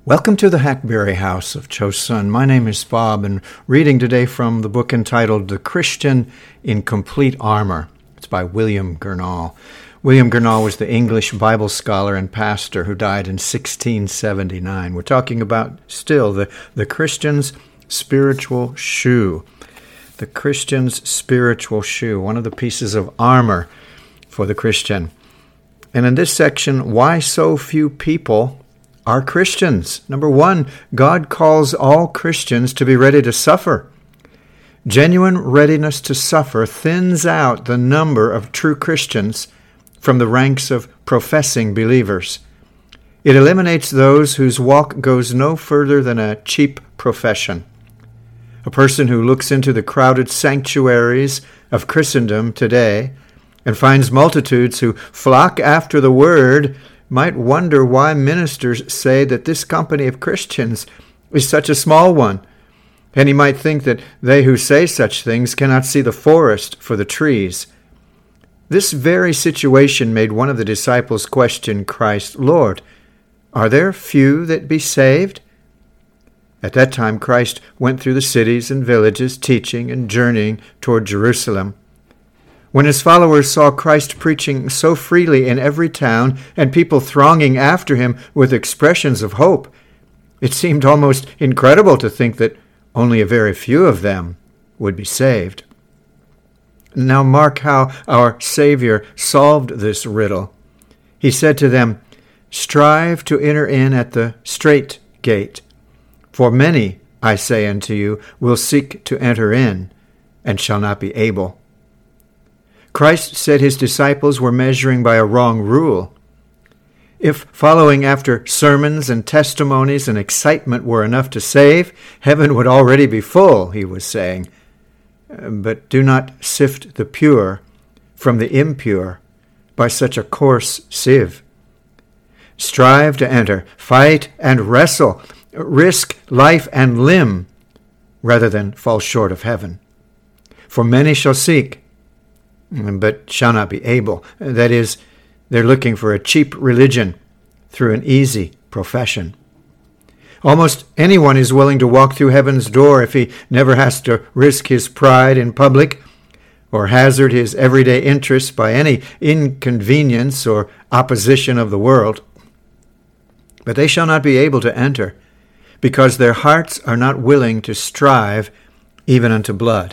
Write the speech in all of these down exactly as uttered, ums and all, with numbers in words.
Welcome to the Hackberry House of Chosun. My name is Bob, and reading today from the book entitled The Christian in Complete Armor. It's by William Gurnall. William Gurnall was the English Bible scholar and pastor who died in sixteen seventy-nine. We're talking about still the, the Christian's spiritual shoe. The Christian's spiritual shoe, one of the pieces of armor for the Christian. And in this section, why so few people are Christians. Number one, God calls all Christians to be ready to suffer. Genuine readiness to suffer thins out the number of true Christians from the ranks of professing believers. It eliminates those whose walk goes no further than a cheap profession. A person who looks into the crowded sanctuaries of Christendom today and finds multitudes who flock after the word might wonder why ministers say that this company of Christians is such a small one, and he might think that they who say such things cannot see the forest for the trees. This very situation made one of the disciples question Christ, "Lord, are there few that be saved?" At that time Christ went through the cities and villages, teaching and journeying toward Jerusalem. When his followers saw Christ preaching so freely in every town and people thronging after him with expressions of hope, it seemed almost incredible to think that only a very few of them would be saved. Now mark how our Savior solved this riddle. He said to them, "Strive to enter in at the strait gate, for many, I say unto you, will seek to enter in, and shall not be able." Christ said his disciples were measuring by a wrong rule. If following after sermons and testimonies and excitement were enough to save, heaven would already be full, he was saying. But do not sift the pure from the impure by such a coarse sieve. Strive to enter, fight and wrestle, risk life and limb, rather than fall short of heaven. For many shall seek, but shall not be able. That is, they're looking for a cheap religion through an easy profession. Almost anyone is willing to walk through heaven's door if he never has to risk his pride in public or hazard his everyday interests by any inconvenience or opposition of the world. But they shall not be able to enter, because their hearts are not willing to strive even unto blood.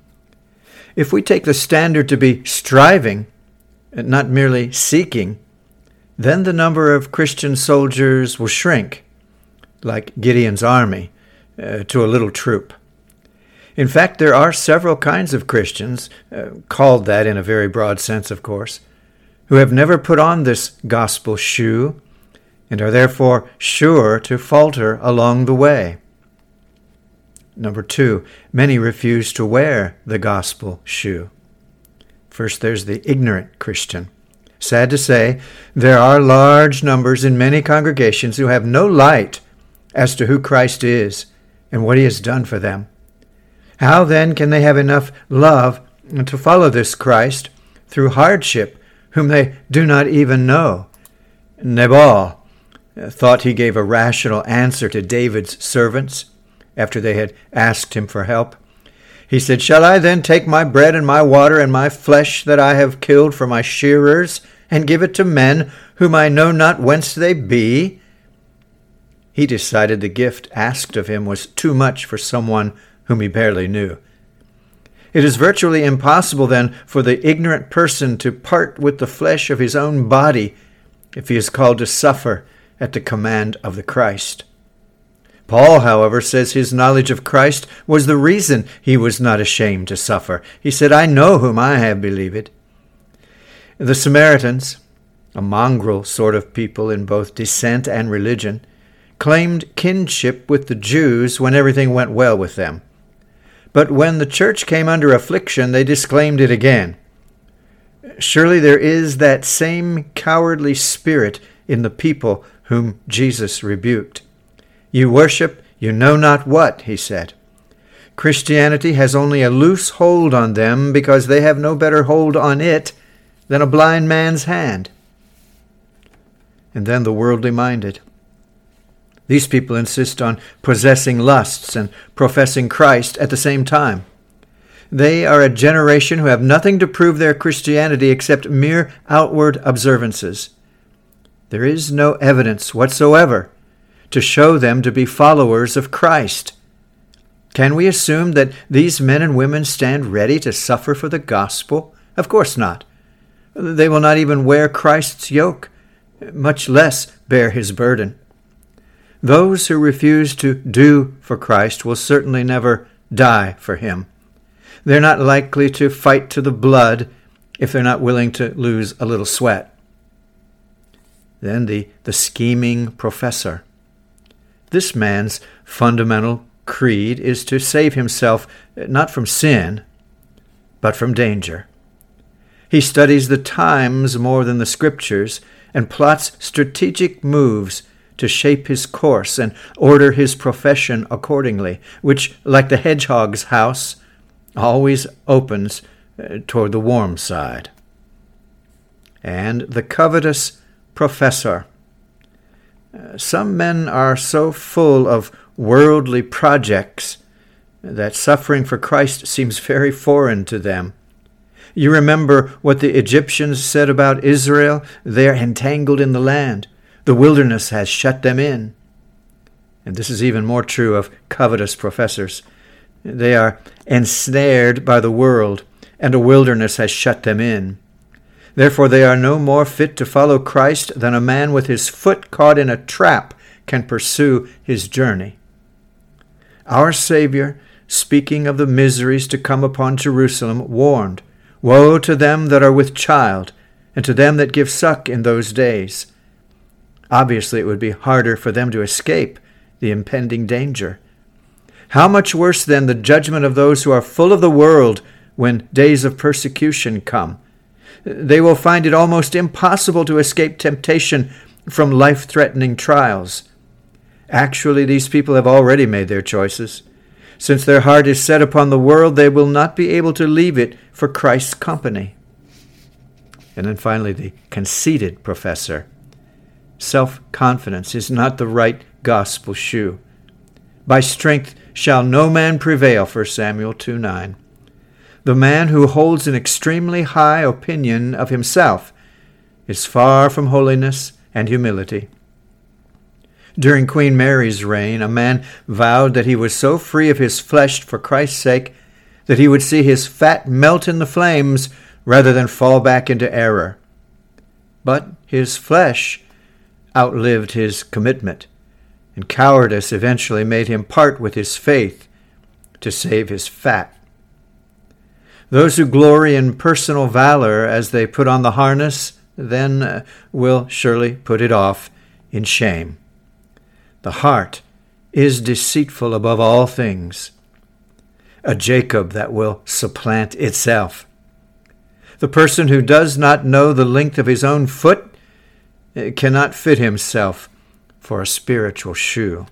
If we take the standard to be striving, and not merely seeking, then the number of Christian soldiers will shrink, like Gideon's army, uh, to a little troop. In fact, there are several kinds of Christians, uh, called that in a very broad sense, of course, who have never put on this gospel shoe and are therefore sure to falter along the way. Number two, many refuse to wear the gospel shoe. First, there's the ignorant Christian. Sad to say, there are large numbers in many congregations who have no light as to who Christ is and what he has done for them. How then can they have enough love to follow this Christ through hardship whom they do not even know? Nabal thought he gave a rational answer to David's servants after they had asked him for help. He said, "Shall I then take my bread and my water and my flesh that I have killed for my shearers and give it to men whom I know not whence they be?" He decided the gift asked of him was too much for someone whom he barely knew. It is virtually impossible then for the ignorant person to part with the flesh of his own body if he is called to suffer at the command of the Christ. Paul, however, says his knowledge of Christ was the reason he was not ashamed to suffer. He said, "I know whom I have believed." The Samaritans, a mongrel sort of people in both descent and religion, claimed kinship with the Jews when everything went well with them. But when the church came under affliction, they disclaimed it again. Surely there is that same cowardly spirit in the people whom Jesus rebuked. "You worship, you know not what," he said. Christianity has only a loose hold on them because they have no better hold on it than a blind man's hand. And then the worldly minded. These people insist on possessing lusts and professing Christ at the same time. They are a generation who have nothing to prove their Christianity except mere outward observances. There is no evidence whatsoever to show them to be followers of Christ. Can we assume that these men and women stand ready to suffer for the gospel? Of course not. They will not even wear Christ's yoke, much less bear his burden. Those who refuse to do for Christ will certainly never die for him. They're not likely to fight to the blood if they're not willing to lose a little sweat. Then the, the scheming professor. This man's fundamental creed is to save himself not from sin, but from danger. He studies the times more than the Scriptures and plots strategic moves to shape his course and order his profession accordingly, which, like the hedgehog's house, always opens toward the warm side. And the covetous professor. Some men are so full of worldly projects that suffering for Christ seems very foreign to them. You remember what the Egyptians said about Israel? They are entangled in the land. The wilderness has shut them in. And this is even more true of covetous professors. They are ensnared by the world, and a wilderness has shut them in. Therefore they are no more fit to follow Christ than a man with his foot caught in a trap can pursue his journey. Our Savior, speaking of the miseries to come upon Jerusalem, warned, "Woe to them that are with child, and to them that give suck in those days." Obviously, it would be harder for them to escape the impending danger. How much worse, then, the judgment of those who are full of the world when days of persecution come. They will find it almost impossible to escape temptation from life-threatening trials. Actually, these people have already made their choices. Since their heart is set upon the world, they will not be able to leave it for Christ's company. And then finally, the conceited professor. Self-confidence is not the right gospel shoe. By strength shall no man prevail, First Samuel two nine. The man who holds an extremely high opinion of himself is far from holiness and humility. During Queen Mary's reign, a man vowed that he was so free of his flesh for Christ's sake that he would see his fat melt in the flames rather than fall back into error. But his flesh outlived his commitment, and cowardice eventually made him part with his faith to save his fat. Those who glory in personal valor as they put on the harness then uh, will surely put it off in shame. The heart is deceitful above all things, a Jacob that will supplant itself. The person who does not know the length of his own foot cannot fit himself for a spiritual shoe.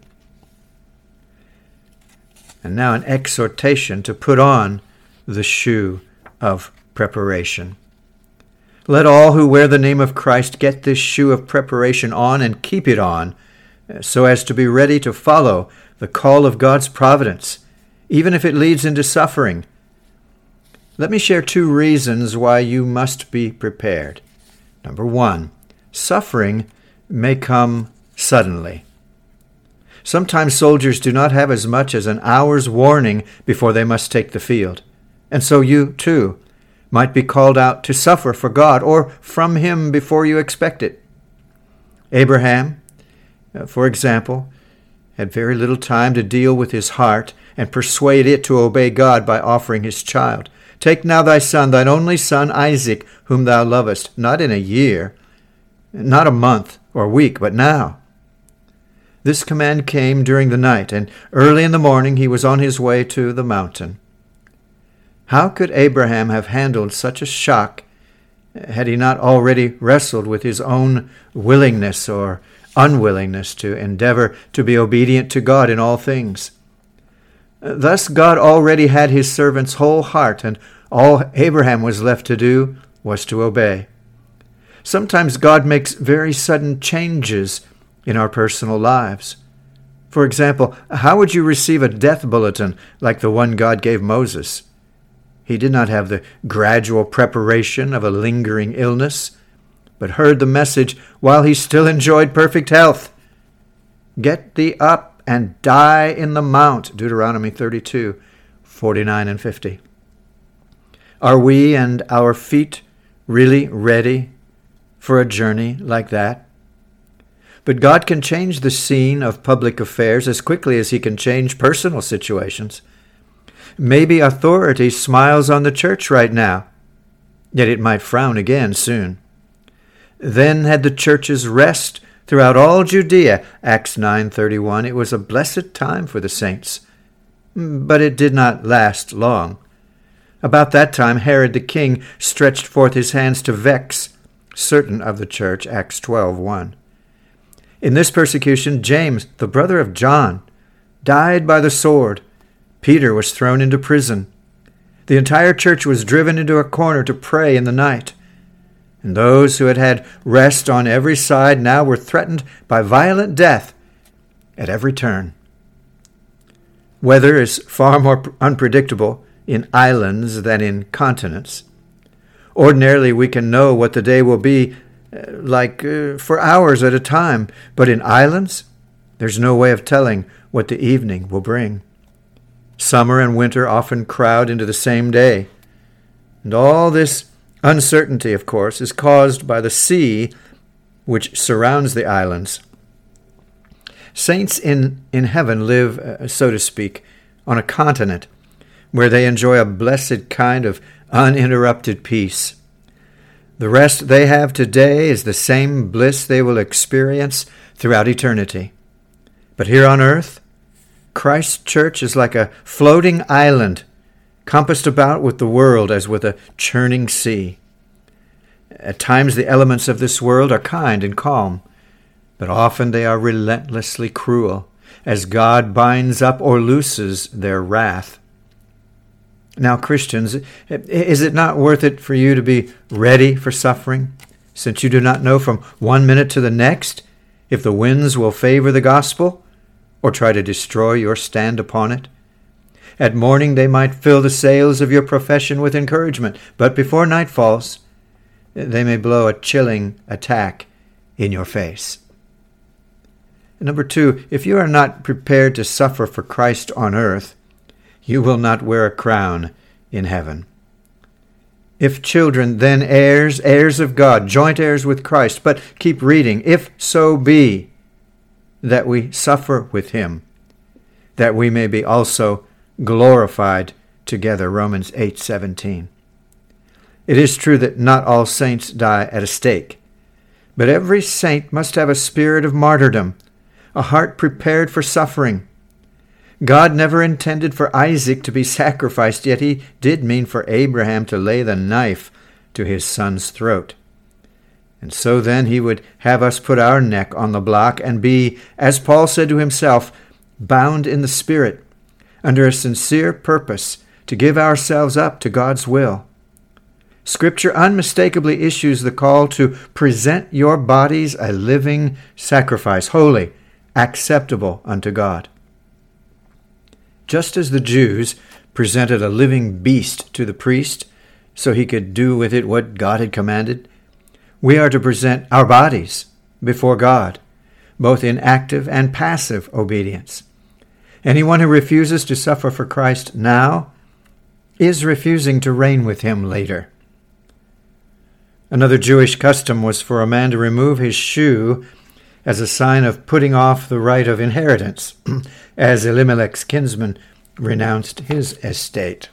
And now an exhortation to put on the shoe of preparation. Let all who wear the name of Christ get this shoe of preparation on and keep it on, so as to be ready to follow the call of God's providence, even if it leads into suffering. Let me share two reasons why you must be prepared. Number one, suffering may come suddenly. Sometimes soldiers do not have as much as an hour's warning before they must take the field. And so you, too, might be called out to suffer for God or from Him before you expect it. Abraham, for example, had very little time to deal with his heart and persuade it to obey God by offering his child. Take now thy son, thine only son Isaac, whom thou lovest, not in a year, not a month or week, but now. This command came during the night, and early in the morning he was on his way to the mountain. How could Abraham have handled such a shock had he not already wrestled with his own willingness or unwillingness to endeavor to be obedient to God in all things? Thus God already had his servant's whole heart, and all Abraham was left to do was to obey. Sometimes God makes very sudden changes in our personal lives. For example, how would you receive a death bulletin like the one God gave Moses? He did not have the gradual preparation of a lingering illness, but heard the message while he still enjoyed perfect health. Get thee up and die in the mount, Deuteronomy thirty-two, forty-nine and fifty. Are we and our feet really ready for a journey like that? But God can change the scene of public affairs as quickly as he can change personal situations. Maybe authority smiles on the church right now, yet it might frown again soon. Then had the churches rest throughout all Judea, Acts nine thirty-one. It was a blessed time for the saints, but it did not last long. About that time Herod the king stretched forth his hands to vex certain of the church, Acts twelve one. In this persecution, James, the brother of John, died by the sword. Peter was thrown into prison. The entire church was driven into a corner to pray in the night. And those who had had rest on every side now were threatened by violent death at every turn. Weather is far more unpredictable in islands than in continents. Ordinarily, we can know what the day will be uh, like uh, for hours at a time, but in islands, there's no way of telling what the evening will bring. Summer and winter often crowd into the same day. And all this uncertainty, of course, is caused by the sea which surrounds the islands. Saints in, in heaven live, uh, so to speak, on a continent where they enjoy a blessed kind of uninterrupted peace. The rest they have today is the same bliss they will experience throughout eternity. But here on earth, Christ's church is like a floating island, compassed about with the world as with a churning sea. At times the elements of this world are kind and calm, but often they are relentlessly cruel, as God binds up or looses their wrath. Now, Christians, is it not worth it for you to be ready for suffering, since you do not know from one minute to the next if the winds will favor the gospel or try to destroy your stand upon it? At morning they might fill the sails of your profession with encouragement, but before night falls, they may blow a chilling attack in your face. Number two, if you are not prepared to suffer for Christ on earth, you will not wear a crown in heaven. If children, then heirs, heirs of God, joint heirs with Christ. But keep reading. If so be that we suffer with him, that we may be also glorified together. Romans eight seventeen. It is true that not all saints die at a stake, but every saint must have a spirit of martyrdom, a heart prepared for suffering. God never intended for Isaac to be sacrificed, yet he did mean for Abraham to lay the knife to his son's throat. And so then he would have us put our neck on the block and be, as Paul said to himself, bound in the Spirit, under a sincere purpose to give ourselves up to God's will. Scripture unmistakably issues the call to present your bodies a living sacrifice, holy, acceptable unto God. Just as the Jews presented a living beast to the priest so he could do with it what God had commanded, we are to present our bodies before God, both in active and passive obedience. Anyone who refuses to suffer for Christ now is refusing to reign with him later. Another Jewish custom was for a man to remove his shoe as a sign of putting off the right of inheritance, as Elimelech's kinsman renounced his estate.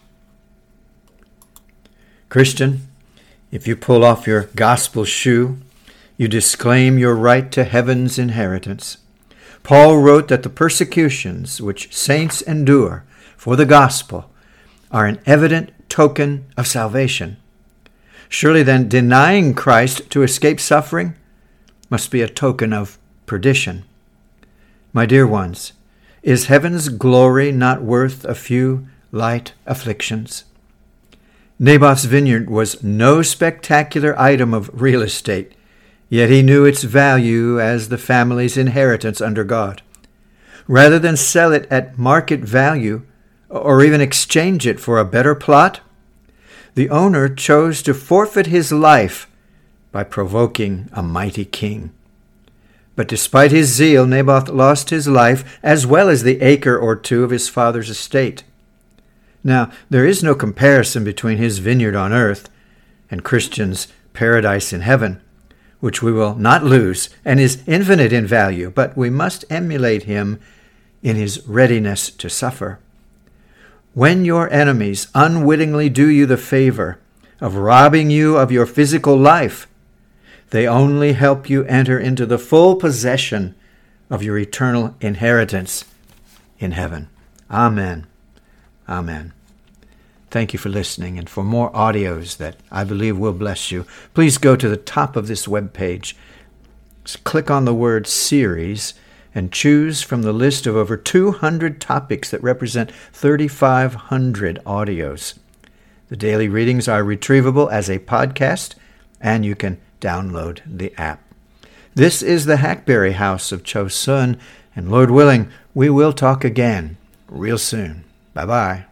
Christian, if you pull off your gospel shoe, you disclaim your right to heaven's inheritance. Paul wrote that the persecutions which saints endure for the gospel are an evident token of salvation. Surely then, denying Christ to escape suffering must be a token of perdition. My dear ones, is heaven's glory not worth a few light afflictions? Naboth's vineyard was no spectacular item of real estate, yet he knew its value as the family's inheritance under God. rather than sell it at market value or even exchange it for a better plot, the owner chose to forfeit his life by provoking a mighty king. But despite his zeal, Naboth lost his life as well as the acre or two of his father's estate. Now, there is no comparison between his vineyard on earth and Christian's paradise in heaven, which we will not lose and is infinite in value, but we must emulate him in his readiness to suffer. When your enemies unwittingly do you the favor of robbing you of your physical life, they only help you enter into the full possession of your eternal inheritance in heaven. Amen. Amen. Thank you for listening, and for more audios that I believe will bless you, please go to the top of this webpage, click on the word Series, and choose from the list of over two hundred topics that represent thirty-five hundred audios. The daily readings are retrievable as a podcast, and you can download the app. This is the Hackberry House of Chosun, and Lord willing, we will talk again real soon. Bye-bye.